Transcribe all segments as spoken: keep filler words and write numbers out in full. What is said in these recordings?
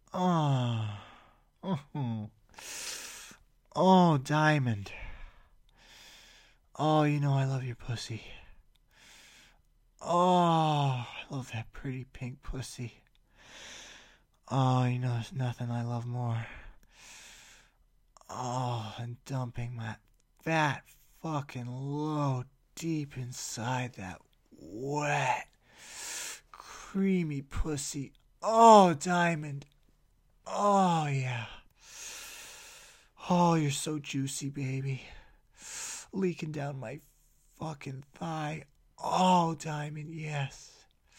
Oh. Oh. Oh, Diamond. Oh, you know I love your pussy. Oh, I love that pretty pink pussy. Oh, you know there's nothing I love more. Oh, and dumping that fat fucking load deep inside that wet, creamy pussy. Oh, Diamond. Oh, yeah. Oh, you're so juicy, baby. Leaking down my fucking thigh. Oh, Diamond, yes.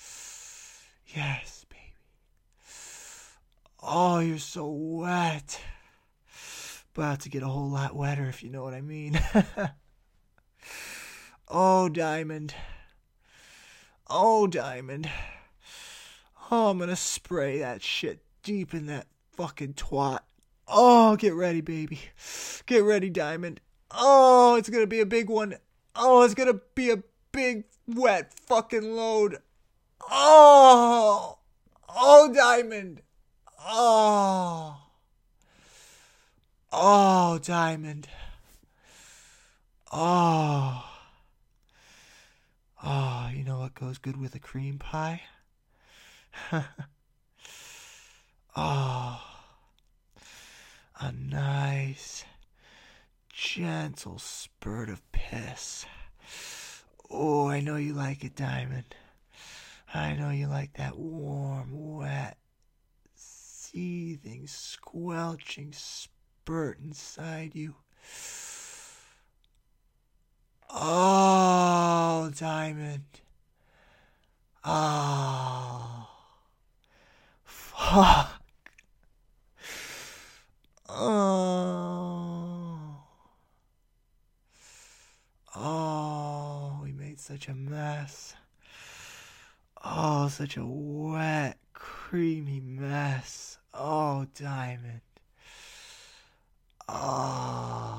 Yes, baby. Oh, you're so wet. About to get a whole lot wetter, if you know what I mean. Oh, Diamond. Oh, Diamond. Oh, I'm gonna spray that shit deep in that fucking twat. Oh, get ready, baby. Get ready, Diamond. Oh, it's gonna be a big one. Oh, it's gonna be a big, wet fucking load. Oh! Oh, Diamond. Oh. Oh, Diamond. Oh. Oh, you know what goes good with a cream pie? Oh. A nice, gentle spurt of piss. Oh, I know you like it, Diamond. I know you like that warm, wet, seething, squelching spurt inside you. Oh, Diamond. Oh. Fuck. Oh. Oh, we made such a mess. Oh, such a wet, creamy mess. Oh, Diamond. Oh.